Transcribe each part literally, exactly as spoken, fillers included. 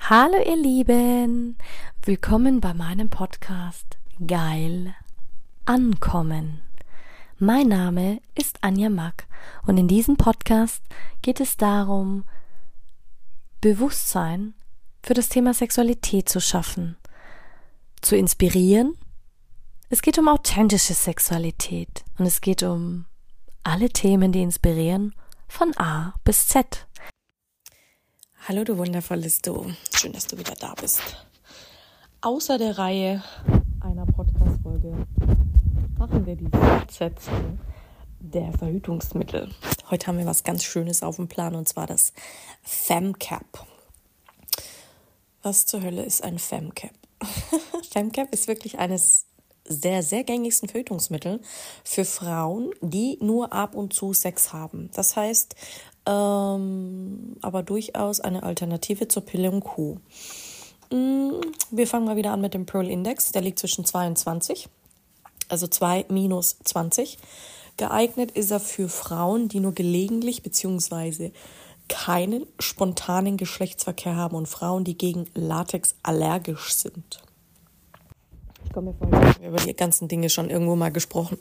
Hallo ihr Lieben, willkommen bei meinem Podcast Geil Ankommen. Mein Name ist Anja Mack und in diesem Podcast geht es darum, Bewusstsein für das Thema Sexualität zu schaffen, zu inspirieren. Es geht um authentische Sexualität und es geht um alle Themen, die inspirieren, von A bis Z. Hallo du wundervolles Du, schön, dass du wieder da bist. Außer der Reihe einer Podcast-Folge machen wir die Fortsetzung der Verhütungsmittel. Heute haben wir was ganz Schönes auf dem Plan und zwar das FemCap. Was zur Hölle ist ein FemCap? FemCap ist wirklich eines sehr, sehr gängigsten Verhütungsmittel für Frauen, die nur ab und zu Sex haben. Das heißt, ähm, aber durchaus eine Alternative zur Pille und Co. Wir fangen mal wieder an mit dem Pearl Index. Der liegt zwischen zweiundzwanzig, also zwei minus zwanzig. Geeignet ist er für Frauen, die nur gelegentlich bzw. keinen spontanen Geschlechtsverkehr haben und Frauen, die gegen Latex allergisch sind. Ich komme mir vor, ich habe über die ganzen Dinge schon irgendwo mal gesprochen.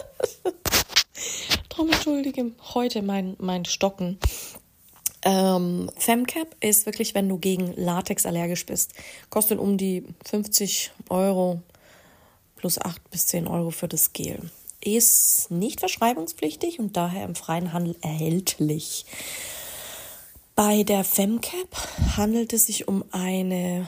Darum entschuldige heute mein, mein Stocken. Ähm, FemCap ist wirklich, wenn du gegen Latex allergisch bist. Kostet um die fünfzig Euro plus acht bis zehn Euro für das Gel. Ist nicht verschreibungspflichtig und daher im freien Handel erhältlich. Bei der FemCap handelt es sich um eine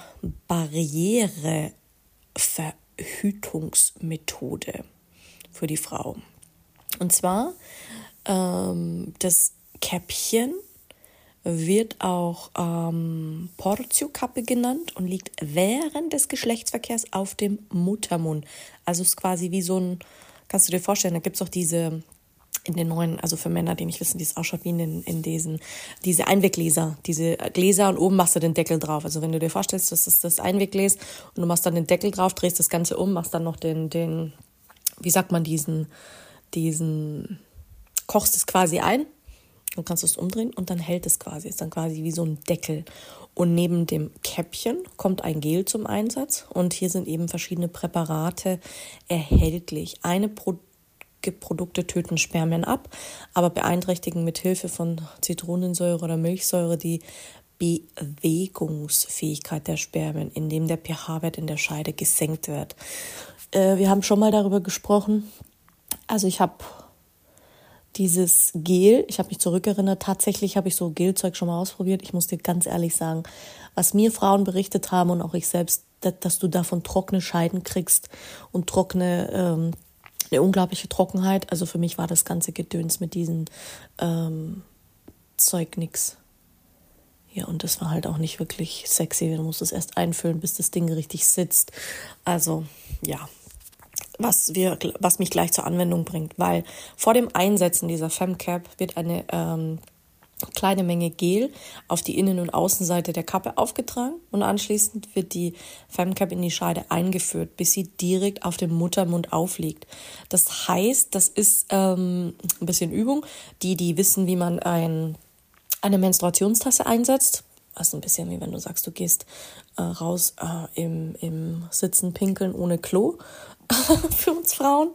Barriereverhütungsmethode für die Frau. Und zwar, ähm, das Käppchen wird auch ähm, Portiokappe genannt und liegt während des Geschlechtsverkehrs auf dem Muttermund. Also es ist quasi wie so ein, kannst du dir vorstellen, da gibt es auch diese, in den neuen, also für Männer, die nicht wissen, wie es ausschaut, wie in, den, in diesen, diese Einweggläser, diese Gläser und oben machst du den Deckel drauf. Also wenn du dir vorstellst, das ist das Einweggläs und du machst dann den Deckel drauf, drehst das Ganze um, machst dann noch den, den, wie sagt man, diesen, diesen, kochst es quasi ein, dann kannst du es umdrehen und dann hält es quasi, ist dann quasi wie so ein Deckel. Und neben dem Käppchen kommt ein Gel zum Einsatz und hier sind eben verschiedene Präparate erhältlich. Eine Pro- Produkte töten Spermien ab, aber beeinträchtigen mit Hilfe von Zitronensäure oder Milchsäure die Bewegungsfähigkeit der Spermien, indem der pH-Wert in der Scheide gesenkt wird. Äh, wir haben schon mal darüber gesprochen. Also ich habe dieses Gel, ich habe mich zurückerinnert, tatsächlich habe ich so Gelzeug schon mal ausprobiert. Ich muss dir ganz ehrlich sagen, was mir Frauen berichtet haben und auch ich selbst, dass, dass du davon trockene Scheiden kriegst und trockene, ähm, eine unglaubliche Trockenheit. Also für mich war das ganze Gedöns mit diesem ähm, Zeug nix. Ja, und das war halt auch nicht wirklich sexy. Du musst es erst einfüllen, bis das Ding richtig sitzt. Also, ja. Was, wir, was mich gleich zur Anwendung bringt, weil vor dem Einsetzen dieser FemCap wird eine ähm, kleine Menge Gel auf die Innen- und Außenseite der Kappe aufgetragen und anschließend wird die FemCap in die Scheide eingeführt, bis sie direkt auf dem Muttermund aufliegt. Das heißt, das ist ähm, ein bisschen Übung. Die, die wissen, wie man ein, eine Menstruationstasse einsetzt, also ein bisschen wie wenn du sagst, du gehst äh, raus äh, im, im Sitzen pinkeln ohne Klo. Für uns Frauen.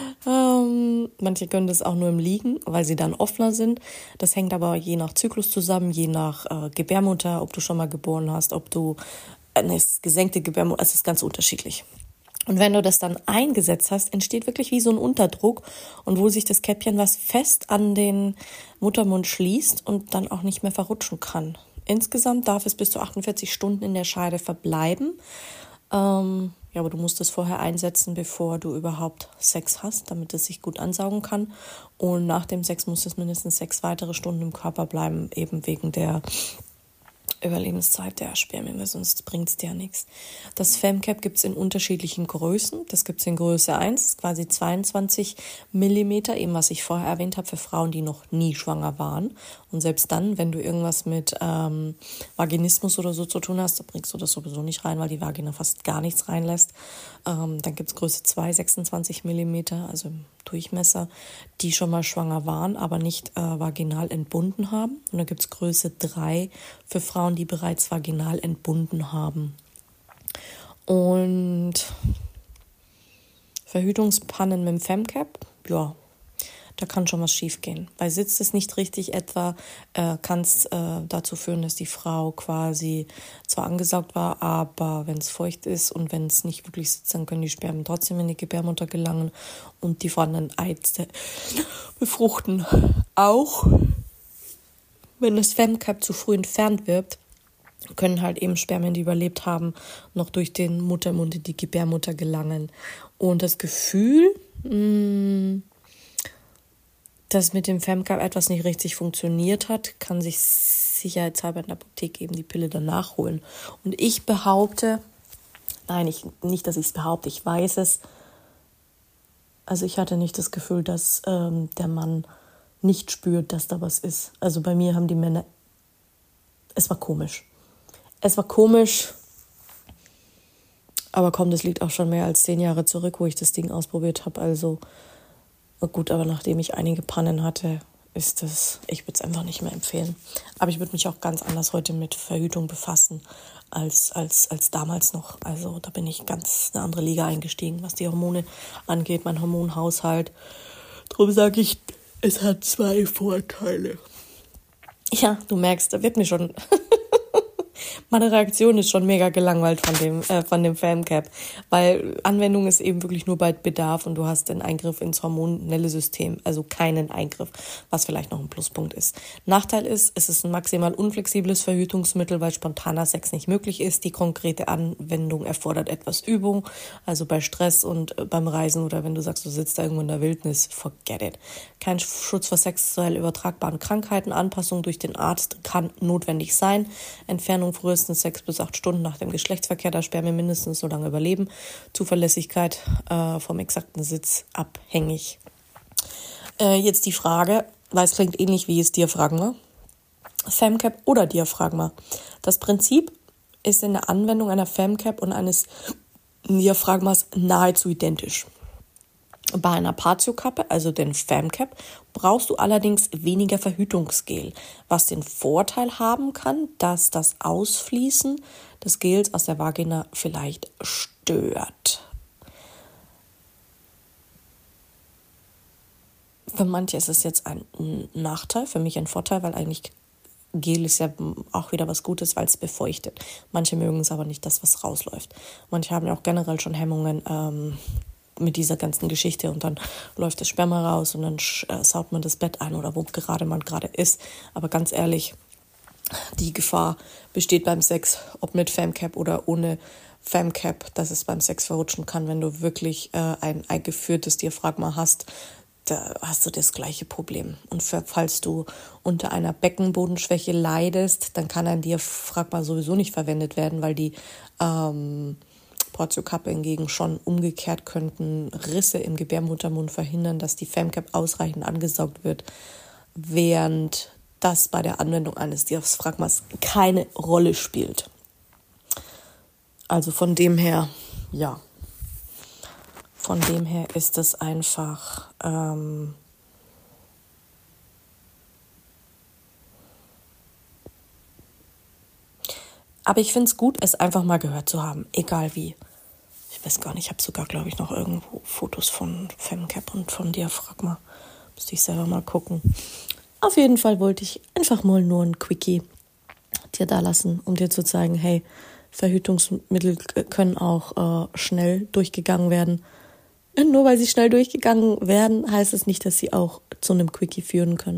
Ähm, manche können das auch nur im Liegen, weil sie dann offener sind. Das hängt aber je nach Zyklus zusammen, je nach äh, Gebärmutter, ob du schon mal geboren hast, ob du eine gesenkte Gebärmutter, also es ist ganz unterschiedlich. Und wenn du das dann eingesetzt hast, entsteht wirklich wie so ein Unterdruck und wo sich das Käppchen was fest an den Muttermund schließt und dann auch nicht mehr verrutschen kann. Insgesamt darf es bis zu achtundvierzig Stunden in der Scheide verbleiben. Ähm, Ja, aber du musst es vorher einsetzen, bevor du überhaupt Sex hast, damit es sich gut ansaugen kann. Und nach dem Sex muss es mindestens sechs weitere Stunden im Körper bleiben, eben wegen der Überlebenszeit der Spermien, weil sonst bringt es dir ja nichts. Das FemCap gibt es in unterschiedlichen Größen. Das gibt es in Größe eins, quasi zweiundzwanzig Millimeter, eben was ich vorher erwähnt habe, für Frauen, die noch nie schwanger waren. Und selbst dann, wenn du irgendwas mit ähm, Vaginismus oder so zu tun hast, da bringst du das sowieso nicht rein, weil die Vagina fast gar nichts reinlässt. Ähm, dann gibt es Größe zwei, sechsundzwanzig Millimeter, also im Durchmesser, die schon mal schwanger waren, aber nicht äh, vaginal entbunden haben. Und dann gibt es Größe drei für Frauen, Frauen, die bereits vaginal entbunden haben. Und Verhütungspannen mit dem Femcap, ja, da kann schon was schief gehen. Weil sitzt es nicht richtig etwa, äh, kann es äh, dazu führen, dass die Frau quasi zwar angesaugt war, aber wenn es feucht ist und wenn es nicht wirklich sitzt, dann können die Spermien trotzdem in die Gebärmutter gelangen und die vorhandenen Eizellen befruchten. Auch wenn das Femcap zu früh entfernt wird, können halt eben Spermien, die überlebt haben, noch durch den Muttermund in die Gebärmutter gelangen. Und das Gefühl, mh, dass mit dem Femcap etwas nicht richtig funktioniert hat, kann sich sicherheitshalber in der Apotheke eben die Pille dann nachholen. Und ich behaupte, nein, ich, nicht, dass ich es behaupte, ich weiß es. Also ich hatte nicht das Gefühl, dass ähm, der Mann nicht spürt, dass da was ist. Also bei mir haben die Männer, es war komisch. Es war komisch, aber komm, das liegt auch schon mehr als zehn Jahre zurück, wo ich das Ding ausprobiert habe. Also gut, aber nachdem ich einige Pannen hatte, ist das, ich würde es einfach nicht mehr empfehlen. Aber ich würde mich auch ganz anders heute mit Verhütung befassen als, als, als damals noch. Also da bin ich ganz eine andere Liga eingestiegen, was die Hormone angeht, mein Hormonhaushalt. Darum sage ich, es hat zwei Vorteile. Ja, du merkst, da wird mir schon... Meine Reaktion ist schon mega gelangweilt von dem, äh, von dem Femcap, weil Anwendung ist eben wirklich nur bei Bedarf und du hast den Eingriff ins hormonelle System, also keinen Eingriff, was vielleicht noch ein Pluspunkt ist. Nachteil ist, es ist ein maximal unflexibles Verhütungsmittel, weil spontaner Sex nicht möglich ist. Die konkrete Anwendung erfordert etwas Übung, also bei Stress und äh, beim Reisen oder wenn du sagst, du sitzt da irgendwo in der Wildnis, forget it. Kein Schutz vor sexuell übertragbaren Krankheiten, Anpassung durch den Arzt kann notwendig sein, Entfernung frühestens sechs bis acht Stunden nach dem Geschlechtsverkehr, da Spermien mindestens so lange überleben. Zuverlässigkeit äh, vom exakten Sitz abhängig. Äh, jetzt die Frage, weil es klingt ähnlich wie das Diaphragma. Femcap oder Diaphragma. Das Prinzip ist in der Anwendung einer Femcap und eines Diaphragmas nahezu identisch. Bei einer Patiokappe, also den Femcap, brauchst du allerdings weniger Verhütungsgel, was den Vorteil haben kann, dass das Ausfließen des Gels aus der Vagina vielleicht stört. Für manche ist es jetzt ein Nachteil, für mich ein Vorteil, weil eigentlich Gel ist ja auch wieder was Gutes, weil es befeuchtet. Manche mögen es aber nicht, das, was rausläuft. Manche haben ja auch generell schon Hemmungen, ähm, mit dieser ganzen Geschichte und dann läuft das Sperma raus und dann äh, saut man das Bett ein oder wo gerade man gerade ist. Aber ganz ehrlich, die Gefahr besteht beim Sex, ob mit Femcap oder ohne Femcap, dass es beim Sex verrutschen kann, wenn du wirklich äh, ein eingeführtes Diaphragma hast. Da hast du das gleiche Problem. Und für, falls du unter einer Beckenbodenschwäche leidest, dann kann ein Diaphragma sowieso nicht verwendet werden, weil die ähm, Portiokappe hingegen schon umgekehrt könnten Risse im Gebärmuttermund verhindern, dass die Femcap ausreichend angesaugt wird, während das bei der Anwendung eines Diaphragmas keine Rolle spielt. Also von dem her, ja, von dem her ist es einfach ähm, aber ich finde es gut, es einfach mal gehört zu haben, egal wie. Ich weiß gar nicht, ich habe sogar, glaube ich, noch irgendwo Fotos von Femcap und vom Diaphragma. Müsste ich selber mal gucken. Auf jeden Fall wollte ich einfach mal nur ein Quickie dir da lassen, um dir zu zeigen, hey, Verhütungsmittel können auch äh, schnell durchgegangen werden. Und nur weil sie schnell durchgegangen werden, heißt es nicht, dass sie auch zu einem Quickie führen können.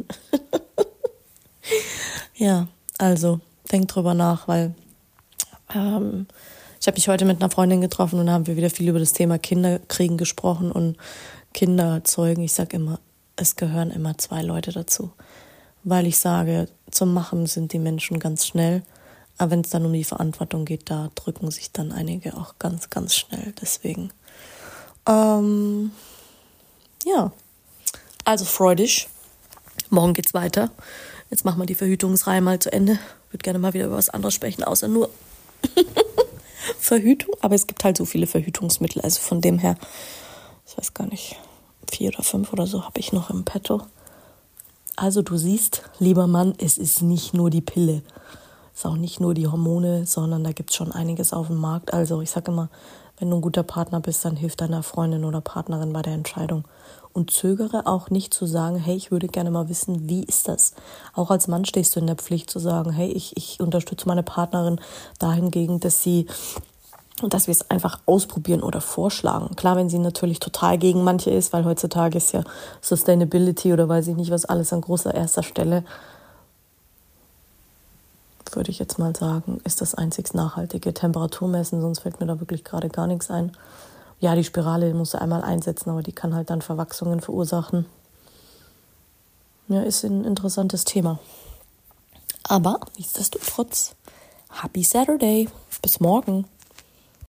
Ja, also denk drüber nach, weil ähm, ich habe mich heute mit einer Freundin getroffen und da haben wir wieder viel über das Thema Kinderkriegen gesprochen und Kinder zeugen. Ich sage immer, es gehören immer zwei Leute dazu, weil ich sage, zum Machen sind die Menschen ganz schnell, aber wenn es dann um die Verantwortung geht, da drücken sich dann einige auch ganz, ganz schnell. Deswegen, ähm, ja, also freudig. Morgen geht's weiter. Jetzt machen wir die Verhütungsreihe mal zu Ende. Ich würde gerne mal wieder über was anderes sprechen, außer nur Verhütung. Aber es gibt halt so viele Verhütungsmittel. Also von dem her, ich weiß gar nicht, vier oder fünf oder so habe ich noch im Petto. Also du siehst, lieber Mann, es ist nicht nur die Pille. ist auch nicht nur die Hormone, sondern da gibt es schon einiges auf dem Markt. Also ich sage immer, wenn du ein guter Partner bist, dann hilf deiner Freundin oder Partnerin bei der Entscheidung. Und zögere auch nicht zu sagen, hey, ich würde gerne mal wissen, wie ist das? Auch als Mann stehst du in der Pflicht zu sagen, hey, ich, ich unterstütze meine Partnerin dahingegen, dass sie, dass wir es einfach ausprobieren oder vorschlagen. Klar, wenn sie natürlich total gegen manche ist, weil heutzutage ist ja Sustainability oder weiß ich nicht was alles an großer erster Stelle, würde ich jetzt mal sagen, ist das einzig nachhaltige Temperatur messen, sonst fällt mir da wirklich gerade gar nichts ein. Ja, die Spirale musst du einmal einsetzen, aber die kann halt dann Verwachsungen verursachen. Ja, ist ein interessantes Thema. Aber nichtsdestotrotz, Happy Saturday. Bis morgen.